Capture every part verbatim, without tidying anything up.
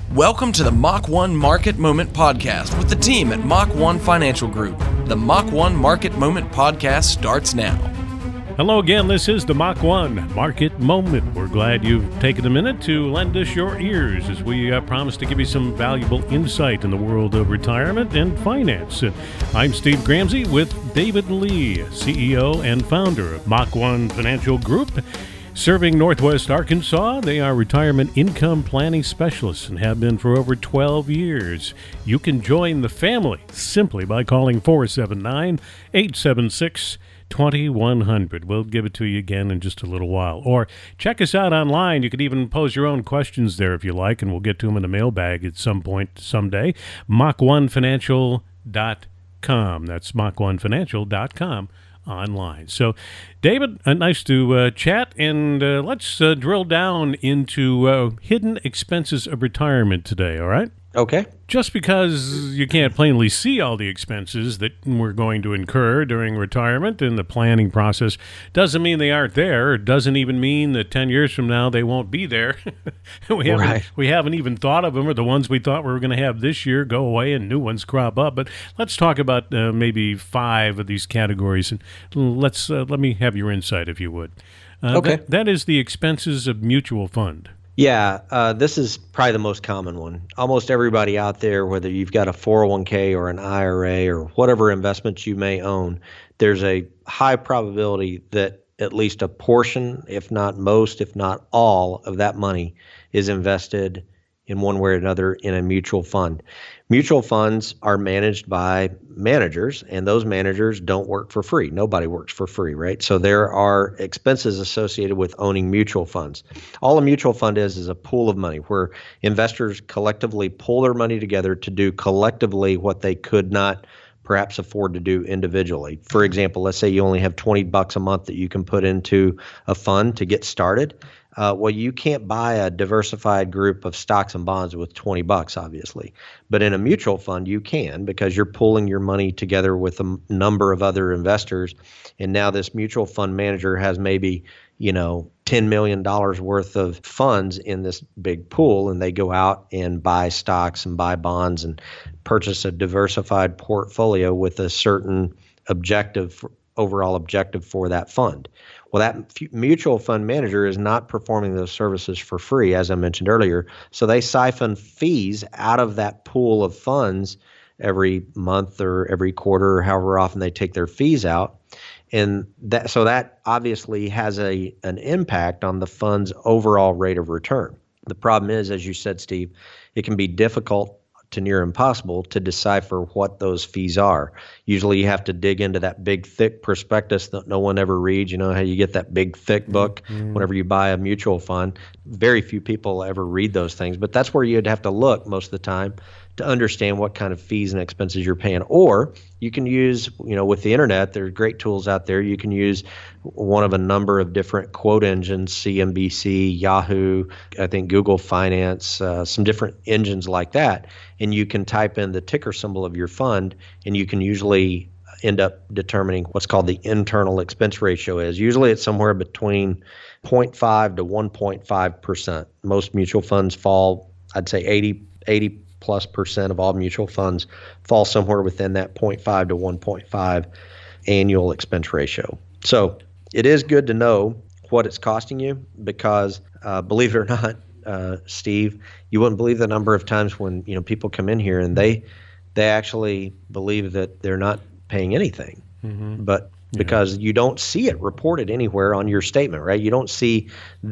Welcome to the Mach one Market Moment Podcast with the team at Mach one Financial Group. The Mach one Market Moment Podcast starts now. Hello again, this is the Mach one Market Moment. We're glad you've taken a minute to lend us your ears as we uh, promise to give you some valuable insight in the world of retirement and finance. Uh, I'm Steve Gramsey with David Lee, C E O and founder of Mach one Financial Group. Serving Northwest Arkansas, they are retirement income planning specialists and have been for over twelve years. You can join the family simply by calling four seven nine, eight seven six, two one zero zero. We'll give it to you again in just a little while. Or check us out online. You can even pose your own questions there if you like, and we'll get to them in the mailbag at some point someday. Mach one financial dot com. That's Mach one financial dot com. Online. So, David, uh, nice to uh, chat, and uh, let's uh, drill down into uh, hidden expenses of retirement today, all right? Okay. Just because you can't plainly see all the expenses that we're going to incur during retirement in the planning process doesn't mean they aren't there. It doesn't even mean that ten years from now they won't be there. we, haven't, right. we haven't even thought of them, or the ones we thought we were going to have this year go away and new ones crop up. But let's talk about uh, maybe five of these categories, and let's uh, let me have your insight, if you would. Uh, okay. That, that is the expenses of mutual fund. Yeah, uh, this is probably the most common one. Almost everybody out there, whether you've got a four oh one k or an I R A or whatever investments you may own, there's a high probability that at least a portion, if not most, if not all of that money is invested in one way or another in a mutual fund. Mutual funds are managed by managers, and those managers don't work for free. Nobody works for free, right? So there are expenses associated with owning mutual funds. All a mutual fund is is a pool of money where investors collectively pull their money together to do collectively what they could not perhaps afford to do individually. For example, let's say you only have twenty bucks a month that you can put into a fund to get started. Uh, well, you can't buy a diversified group of stocks and bonds with twenty bucks, obviously. But in a mutual fund, you can, because you're pulling your money together with a m- number of other investors. And now this mutual fund manager has maybe, you know, ten million dollars worth of funds in this big pool, and they go out and buy stocks and buy bonds and purchase a diversified portfolio with a certain objective, overall objective for that fund. Well, that f- mutual fund manager is not performing those services for free, as I mentioned earlier. So they siphon fees out of that pool of funds every month or every quarter or however often they take their fees out. And that, so that obviously has a an impact on the fund's overall rate of return. The problem is, as you said, Steve, it can be difficult to near impossible to decipher what those fees are. Usually you have to dig into that big, thick prospectus that no one ever reads. You know how you get that big, thick book mm-hmm. whenever you buy a mutual fund. Very few people ever read those things, but that's where you'd have to look most of the time to understand what kind of fees and expenses you're paying. Or you can use, you know, with the internet, there are great tools out there. You can use one of a number of different quote engines, C N B C, Yahoo, I think Google Finance, uh, some different engines like that. And you can type in the ticker symbol of your fund, and you can usually end up determining what's called the internal expense ratio is. Usually it's somewhere between zero point five to one point five percent. Most mutual funds fall, I'd say eighty, eighty plus percent of all mutual funds fall somewhere within that zero point five to one point five annual expense ratio. So it is good to know what it's costing you, because uh, believe it or not, uh, Steve, you wouldn't believe the number of times when, you know, people come in here and they they actually believe that they're not paying anything, mm-hmm. but because yeah. you don't see it reported anywhere on your statement, right? You don't see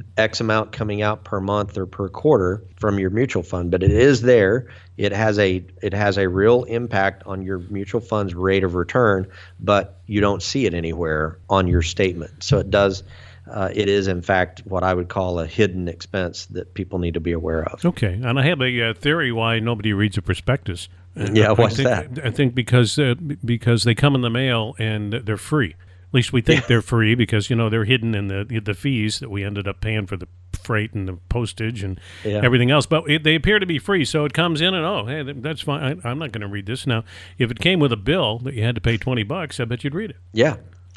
X amount coming out per month or per quarter from your mutual fund, but it is there. It has a it has a real impact on your mutual fund's rate of return, but you don't see it anywhere on your statement. So it does. Uh, it is, in fact, what I would call a hidden expense that people need to be aware of. Okay, and I have a uh, theory why nobody reads a prospectus. Yeah, what's I think, that? I think because uh, because they come in the mail and they're free. At least we think they're free, because, you know, they're hidden in the the fees that we ended up paying for the freight and the postage and yeah. everything else. But it, they appear to be free, so it comes in and, oh, hey, that's fine. I, I'm not going to read this. Now, if it came with a bill that you had to pay twenty bucks, I bet you'd read it. Yeah.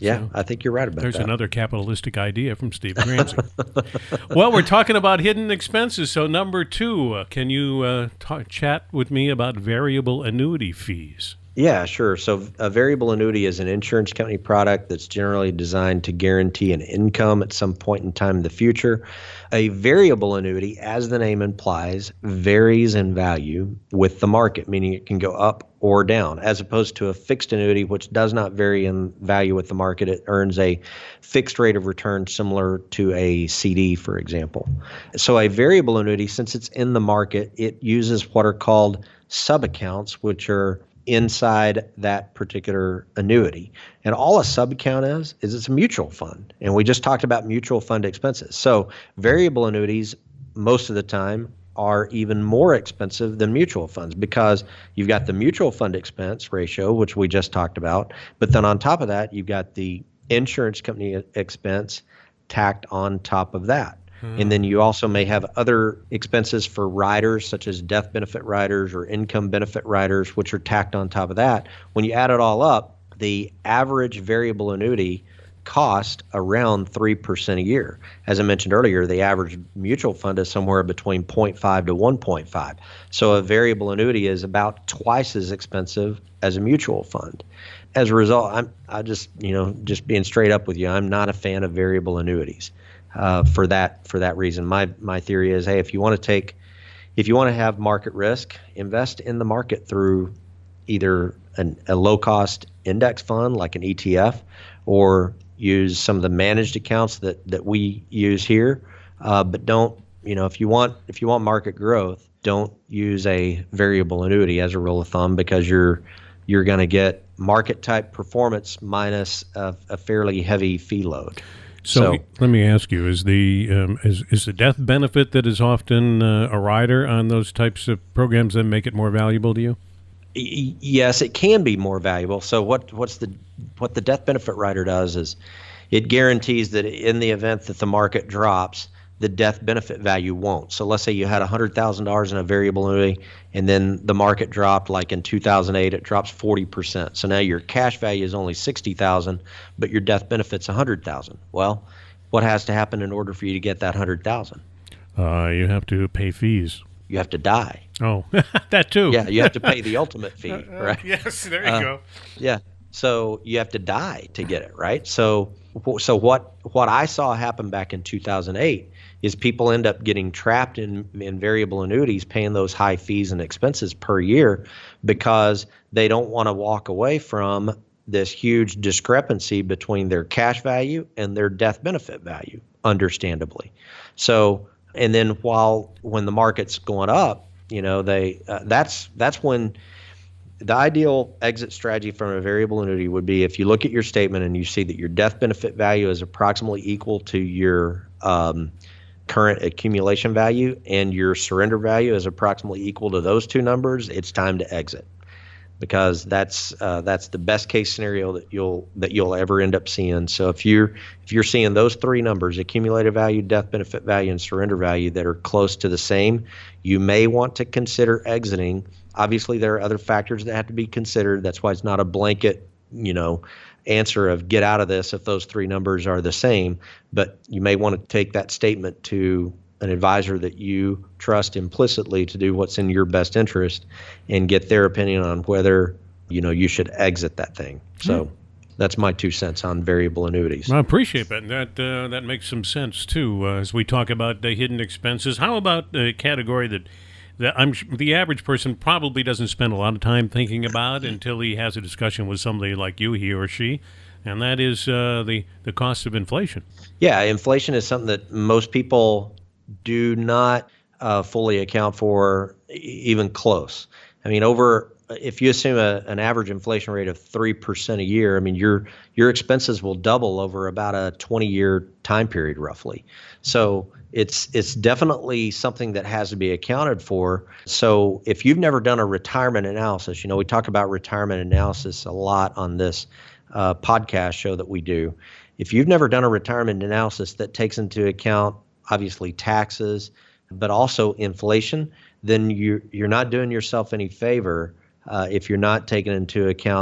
Yeah, So I think you're right about there's that. There's another capitalistic idea from Stephen Ramsey. Well, we're talking about hidden expenses. So number two, uh, can you uh, talk, chat with me about variable annuity fees? Yeah, sure. So a variable annuity is an insurance company product that's generally designed to guarantee an income at some point in time in the future. A variable annuity, as the name implies, varies in value with the market, meaning it can go up or down, as opposed to a fixed annuity, which does not vary in value with the market. It earns a fixed rate of return similar to a C D, for example. So a variable annuity, since it's in the market, it uses what are called sub-accounts, which are inside that particular annuity. And all a sub-account is, is it's a mutual fund. And we just talked about mutual fund expenses. So variable annuities, most of the time, are even more expensive than mutual funds because you've got the mutual fund expense ratio, which we just talked about. But then on top of that, you've got the insurance company expense tacked on top of that. And then you also may have other expenses for riders, such as death benefit riders or income benefit riders, which are tacked on top of that. When you add it all up, the average variable annuity cost around three percent a year. As I mentioned earlier, the average mutual fund is somewhere between zero point five to one point five. So a variable annuity is about twice as expensive as a mutual fund. As a result, I'm I just, you know, just being straight up with you, I'm not a fan of variable annuities. Uh, for that for that reason, my my theory is, hey, if you want to take, if you want to have market risk, invest in the market through either an, a low cost index fund like an E T F, or use some of the managed accounts that that we use here. Uh, but don't, you know, if you want if you want market growth, don't use a variable annuity as a rule of thumb, because you're you're going to get market type performance minus a, a fairly heavy fee load. So, so let me ask you: Is the um, is is the death benefit that is often uh, a rider on those types of programs that make it more valuable to you? Y- yes, it can be more valuable. So what what's the what the death benefit rider does is it guarantees that in the event that the market drops, the death benefit value won't. So let's say you had one hundred thousand dollars in a variable annuity, and then the market dropped, like in two thousand eight, it drops forty percent. So now your cash value is only sixty thousand dollars, but your death benefit's one hundred thousand dollars. Well, what has to happen in order for you to get that one hundred thousand dollars? Uh, you have to pay fees. You have to die. Oh, that too. Yeah, you have to pay the ultimate fee, right? Uh, yes, there you uh, go. Yeah. So you have to die to get it, right? So so what what I saw happen back in two thousand eight is people end up getting trapped in, in variable annuities, paying those high fees and expenses per year because they don't want to walk away from this huge discrepancy between their cash value and their death benefit value, understandably. So, and then while when the market's going up, you know, they uh, that's that's when the ideal exit strategy from a variable annuity would be if you look at your statement and you see that your death benefit value is approximately equal to your um, current accumulation value and your surrender value is approximately equal to those two numbers, it's time to exit, because that's uh, that's the best case scenario that you'll that you'll ever end up seeing. So if you're if you're seeing those three numbers, accumulated value, death benefit value, and surrender value, that are close to the same, you may want to consider exiting. Obviously, there are other factors that have to be considered. That's why it's not a blanket, you know, answer of get out of this if those three numbers are the same. But you may want to take that statement to an advisor that you trust implicitly to do what's in your best interest and get their opinion on whether, you know, you should exit that thing. So mm. that's my two cents on variable annuities. I appreciate that. That uh, that makes some sense too. Uh, as we talk about the hidden expenses, how about a category that that I'm the average person probably doesn't spend a lot of time thinking about until he has a discussion with somebody like you, he or she, and that is uh, the the cost of inflation. Yeah, inflation is something that most people do not uh, fully account for, even close. I mean, over if you assume a, an average inflation rate of three percent a year, I mean, your your expenses will double over about a twenty-year time period, roughly. So it's it's definitely something that has to be accounted for. So if you've never done a retirement analysis, you know, we talk about retirement analysis a lot on this uh, podcast show that we do. If you've never done a retirement analysis that takes into account obviously taxes, but also inflation, then you're, you're not doing yourself any favor uh, if you're not taking into account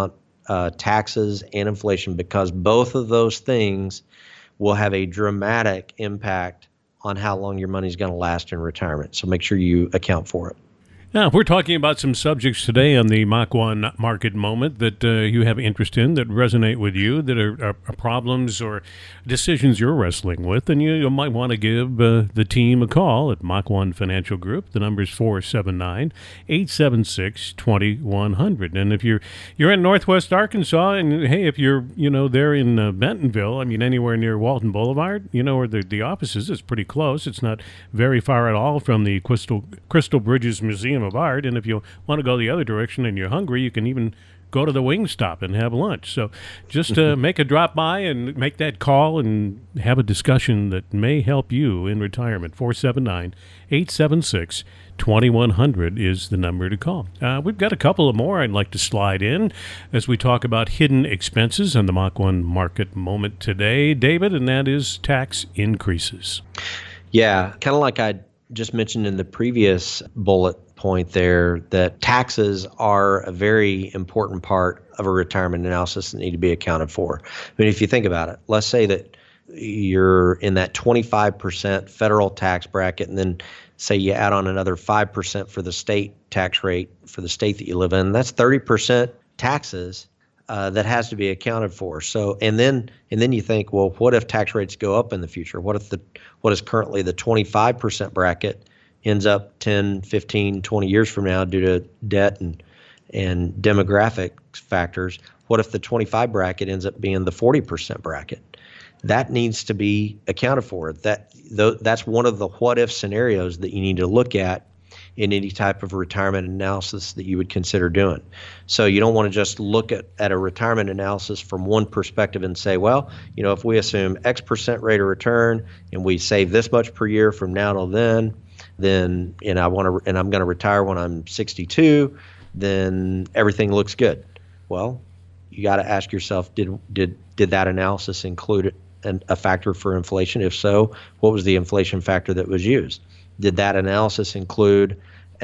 uh, taxes and inflation, because both of those things will have a dramatic impact on how long your money is going to last in retirement. So make sure you account for it. Now, we're talking about some subjects today on the Mach one Market Moment that uh, you have interest in, that resonate with you, that are, are, are problems or decisions you're wrestling with, and you, you might want to give uh, the team a call at Mach one Financial Group. The number is four seven nine, eight seven six, two one zero zero. And if you're you're in Northwest Arkansas, and hey, if you're you know there in uh, Bentonville, I mean anywhere near Walton Boulevard, you know where the the office is, it's pretty close. It's not very far at all from the Crystal Crystal Bridges Museum of Art, and if you want to go the other direction and you're hungry, you can even go to the Wingstop and have lunch. So just uh, make a drop by and make that call and have a discussion that may help you in retirement. four seven nine, eight seven six, two one zero zero is the number to call. Uh, we've got a couple of more I'd like to slide in as we talk about hidden expenses on the Mach one Market Moment today, David, and that is tax increases. Yeah, kind of like I just mentioned in the previous bullet point there, that taxes are a very important part of a retirement analysis that need to be accounted for. I mean, if you think about it, let's say that you're in that twenty-five percent federal tax bracket, and then say you add on another five percent for the state tax rate for the state that you live in, that's thirty percent taxes uh, that has to be accounted for. So, and then and then you think, well, what if tax rates go up in the future? What if the what is currently the twenty-five percent bracket ends up ten, fifteen, twenty years from now due to debt and and demographic factors? What if the twenty-five bracket ends up being the forty percent bracket? That needs to be accounted for. That th- that's one of the what if scenarios that you need to look at in any type of retirement analysis that you would consider doing. So you don't want to just look at, at a retirement analysis from one perspective and say, well, you know, if we assume X percent rate of return and we save this much per year from now till then, then and I want to and I'm going to retire when I'm sixty-two, then everything looks good. Well, you got to ask yourself, did did did that analysis include an, a factor for inflation? If so, what was the inflation factor that was used? Did that analysis include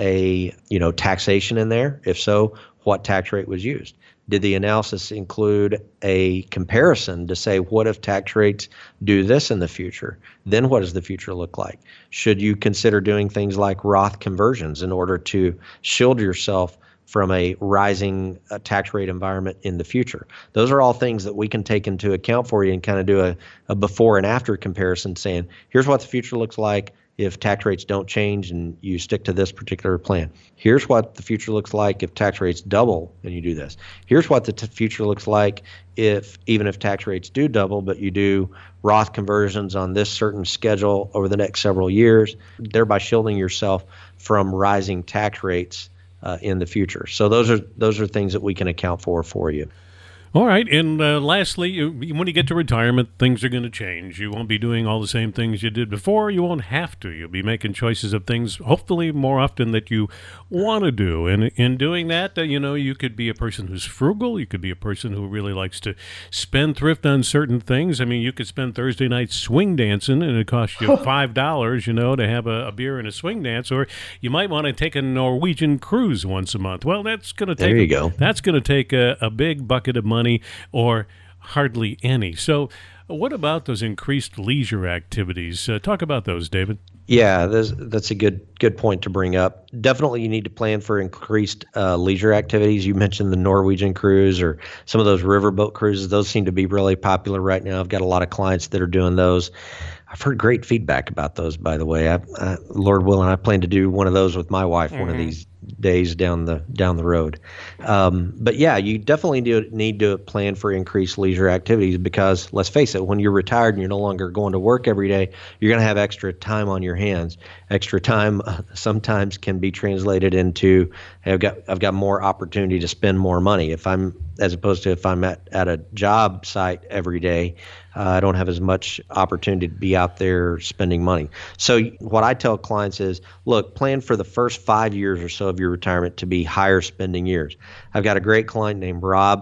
a you know taxation in there? If so, what tax rate was used? Did the analysis include a comparison to say, what if tax rates do this in the future? Then what does the future look like? Should you consider doing things like Roth conversions in order to shield yourself from a rising uh, tax rate environment in the future? Those are all things that we can take into account for you and kind of do a, a before and after comparison, saying, here's what the future looks like if tax rates don't change and you stick to this particular plan. Here's what the future looks like if tax rates double and you do this. Here's what the t- future looks like if even if tax rates do double, but you do Roth conversions on this certain schedule over the next several years, thereby shielding yourself from rising tax rates uh, in the future. So those are those are things that we can account for for you. All right, and uh, lastly, you, when you get to retirement, things are going to change. You won't be doing all the same things you did before. You won't have to. You'll be making choices of things, hopefully more often that you want to do. And in doing that, uh, you know, you could be a person who's frugal. You could be a person who really likes to spend thrift on certain things. I mean, you could spend Thursday night swing dancing, and it costs you five dollars, you know, to have a, a beer and a swing dance. Or you might want to take a Norwegian cruise once a month. Well, that's going to take there you a, go. That's going to take a, a big bucket of money, or hardly any. So what about those increased leisure activities? Uh, talk about those, David. Yeah, that's, that's a good good point to bring up. Definitely you need to plan for increased uh, leisure activities. You mentioned the Norwegian cruise or some of those riverboat cruises. Those seem to be really popular right now. I've got a lot of clients that are doing those. I've heard great feedback about those, by the way. I, I, Lord willing, I plan to do one of those with my wife mm-hmm. one of these days down the down the road. Um, but yeah, you definitely do need to plan for increased leisure activities because let's face it, when you're retired and you're no longer going to work every day, you're going to have extra time on your hands. Extra time uh, sometimes can be translated into hey, I've got I've got more opportunity to spend more money. If I'm as opposed to if I'm at, at a job site every day, uh, I don't have as much opportunity to be out there spending money. So what I tell clients is, look, plan for the first five years or so of your retirement to be higher spending years. I've got a great client named Rob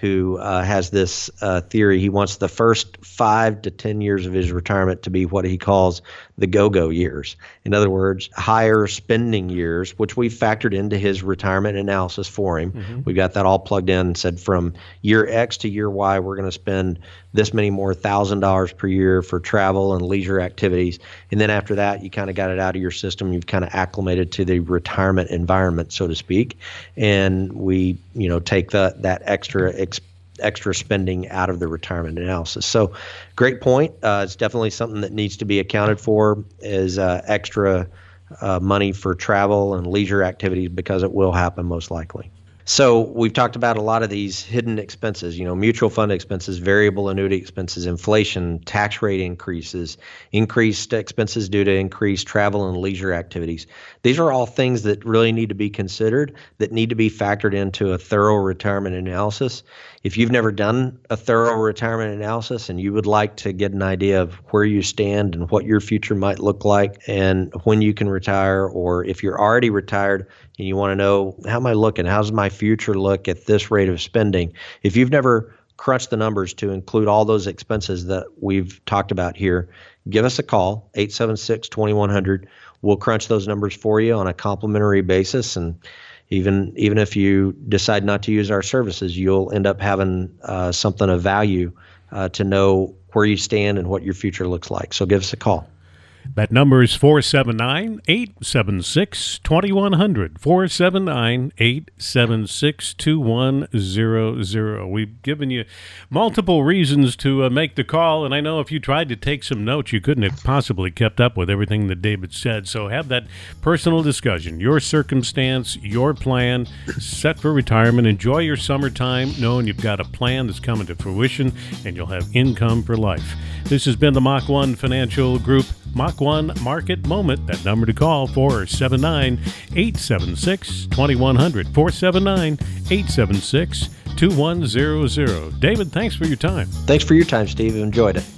who uh, has this uh, theory. He wants the first five to ten years of his retirement to be what he calls the go-go years. In other words, higher spending years, which we factored into his retirement analysis for him. Mm-hmm. We've got that all plugged in and said from year X to year Y, we're going to spend this many more thousand dollars per year for travel and leisure activities. And then after that, you kind of got it out of your system. You've kind of acclimated to the retirement environment, so to speak. And we, you know, take the, that extra expense extra spending out of the retirement analysis. So great point. Uh, it's definitely something that needs to be accounted for is uh, extra uh, money for travel and leisure activities because it will happen most likely. So we've talked about a lot of these hidden expenses, you know, mutual fund expenses, variable annuity expenses, inflation, tax rate increases, increased expenses due to increased travel and leisure activities. These are all things that really need to be considered, that need to be factored into a thorough retirement analysis. If you've never done a thorough retirement analysis and you would like to get an idea of where you stand and what your future might look like and when you can retire, or if you're already retired and you want to know, how am I looking? How's my future look at this rate of spending? If you've never crunched the numbers to include all those expenses that we've talked about here, give us a call, eight seven six, two one zero zero. We'll crunch those numbers for you on a complimentary basis. And even even if you decide not to use our services, you'll end up having uh, something of value uh, to know where you stand and what your future looks like. So give us a call. That number is four seven nine, eight seven six, two one zero zero, four seven nine, eight seven six, two one zero zero. We've given you multiple reasons to uh, make the call, and I know if you tried to take some notes, you couldn't have possibly kept up with everything that David said. So have that personal discussion, your circumstance, your plan, set for retirement. Enjoy your summertime, knowing you've got a plan that's coming to fruition, and you'll have income for life. This has been the Mach one Financial Group Mach one Market Moment. That number to call, four seven nine, eight seven six, two one zero zero, four seven nine, eight seven six, two one zero zero. David, thanks for your time. Thanks for your time, Steve. Enjoyed it.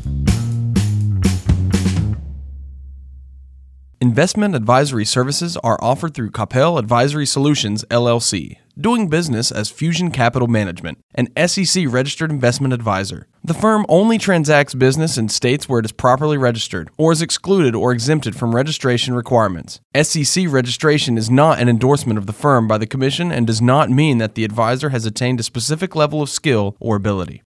Investment advisory services are offered through Capel Advisory Solutions, L L C, doing business as Fusion Capital Management, an S E C-registered investment advisor. The firm only transacts business in states where it is properly registered or is excluded or exempted from registration requirements. S E C registration is not an endorsement of the firm by the Commission and does not mean that the advisor has attained a specific level of skill or ability.